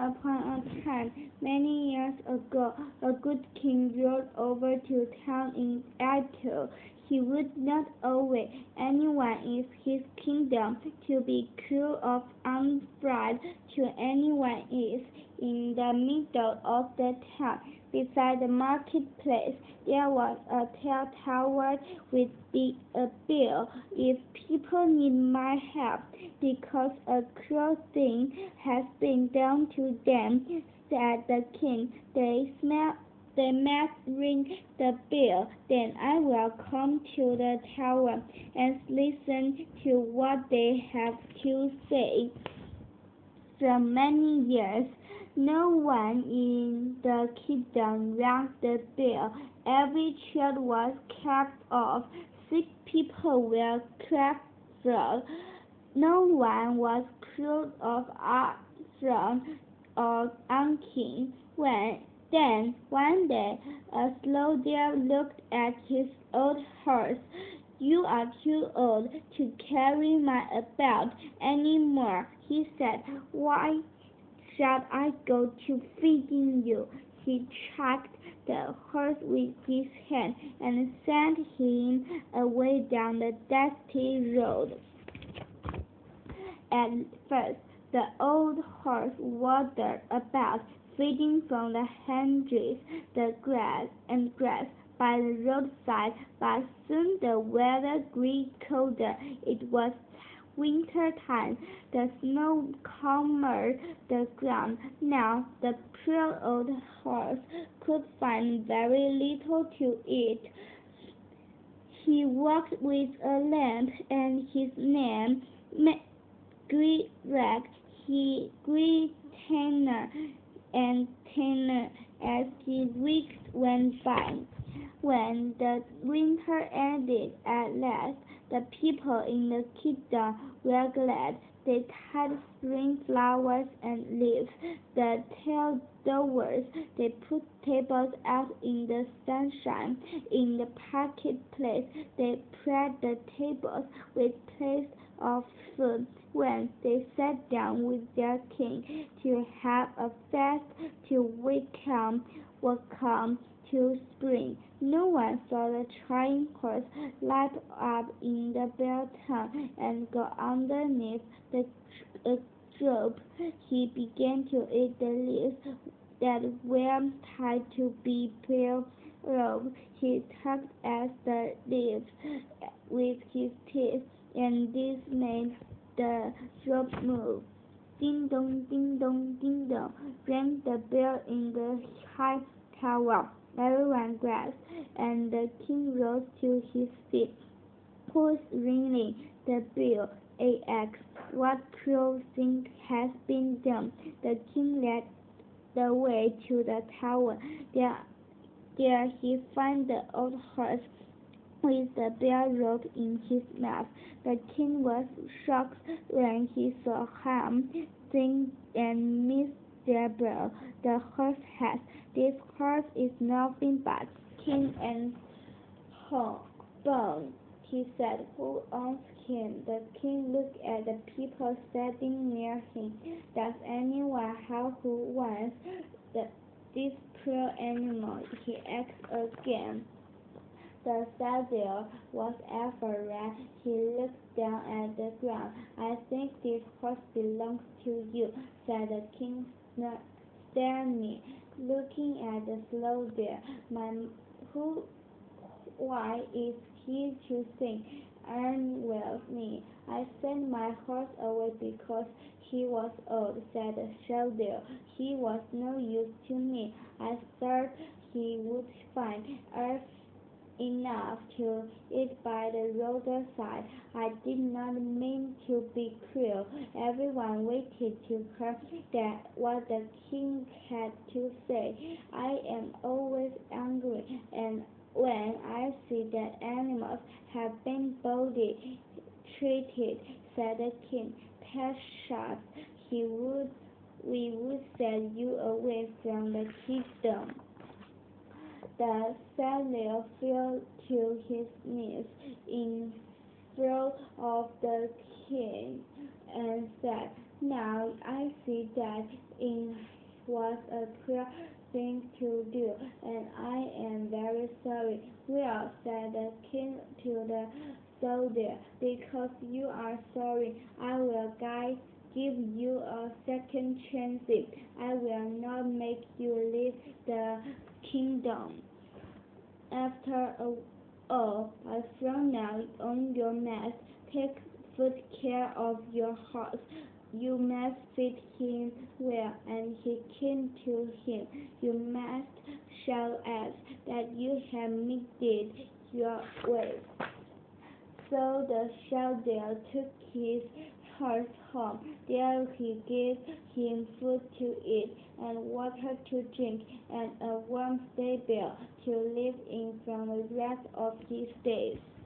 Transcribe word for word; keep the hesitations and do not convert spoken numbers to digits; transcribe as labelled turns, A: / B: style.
A: upon a time, many years ago, a good king rode over to town in April. He would not allow anyone in his kingdom to be cruel or unfair to anyone else. In the middle of the town, beside the marketplace, there was a tall tower with a bell. If people need my help because a cruel thing has been done to them, said the king, they smell they must ring the bell. Then I will come to the tower and listen to what they have to say. For many years, no one in the kingdom rang the bell. Every child was kept off. Sick people were kept from. No one was cruel or unfair or unkeen. When then one day a soldier looked at his old horse. You are too old to carry my belt any more, he said. Why shall I go to feeding you? He tracked the horse with his hand and sent him away down the dusty road. At first, the old horse wandered about, feeding from the hedges, the grass and grass by the roadside, but soon the weather grew colder. It was winter time. The snow covered the ground. Now the poor old horse could find very little to eat. He walked with a limp, and his name grew red. He grew thinner and thinner as the weeks went by. When the winter ended at last, the people in the kingdom were glad. They tied spring flowers and leaves, the tall doors. They put tables out in the sunshine. In the marketplace, they spread the tables with plates of food. When they sat down with their king to have a feast to welcome, welcome to spring, no one saw the trying horse light up in the bare town and go underneath the uh, rope. He began to eat the leaves that were tied to be bare rope. He tugged at the leaves with his teeth, and this made the rope move. Ding dong, ding dong, ding dong, rang the bell in the high tower. Everyone gasped, and the king rose to his feet. Who's ringing the bell? he asked. What cruel thing has been done? The king led the way to the tower. There, there he found the old horse with the bell rope in his mouth. The king was shocked when he saw him, thin and miserable. The horse had, this horse is nothing but skin and bone, he said. Who owns him? The king looked at the people standing near him. Does anyone have who wants the, this poor animal? He asked again. The soldier was afraid. He looked down at the ground. I think this horse belongs to you, said the king sternly, looking at the soldier. My, who, why is he choosing earn with me? I sent my horse away because he was old, said the soldier. He was no use to me. I thought he would find earth enough to eat by the roadside. I did not mean to be cruel. Everyone waited to hear that what the king had to say. I am always angry, and when I see that animals have been badly treated, said the king. Perhaps he would, we would send you away from the kingdom. The soldier fell to his knees in front of the king and said, Now I see that in was a cruel thing to do, and I am very sorry." "Well," said the king to the soldier, "because you are sorry, I will guide give you a second chance. I will not make you leave the kingdom. After all, but from now on you must take good care of your horse. You must feed him well, and he came to him. You must show us that you have mended your ways." So the soldier took his horse home. There he gave him food to eat, and water to drink, and a warm stable to live in for the rest of his days.